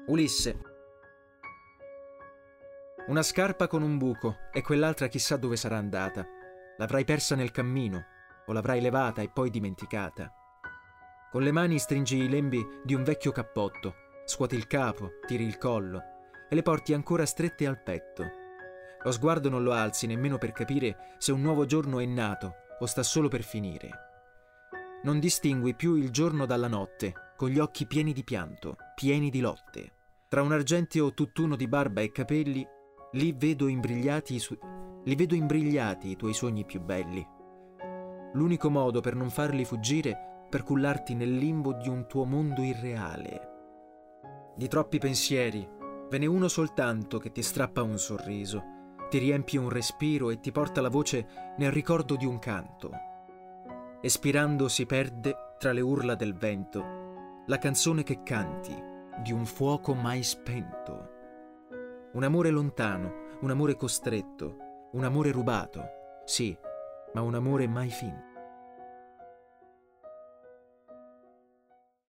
Ulisse. Una scarpa con un buco e quell'altra chissà dove sarà andata. L'avrai persa nel cammino o l'avrai levata e poi dimenticata. Con le mani stringi i lembi di un vecchio cappotto, scuoti il capo, tiri il collo e le porti ancora strette al petto. Lo sguardo non lo alzi nemmeno per capire se un nuovo giorno è nato o sta solo per finire. Non distingui più il giorno dalla notte, con gli occhi pieni di pianto, pieni di lotte. Tra un argenteo tutt'uno di barba e capelli, li vedo imbrigliati i tuoi sogni più belli. L'unico modo per non farli fuggire, per cullarti nel limbo di un tuo mondo irreale. Di troppi pensieri, ve n'è uno soltanto che ti strappa un sorriso, ti riempie un respiro e ti porta la voce nel ricordo di un canto. Espirando si perde tra le urla del vento la canzone che canti di un fuoco mai spento. Un amore lontano, un amore costretto, un amore rubato, sì, ma un amore mai finto.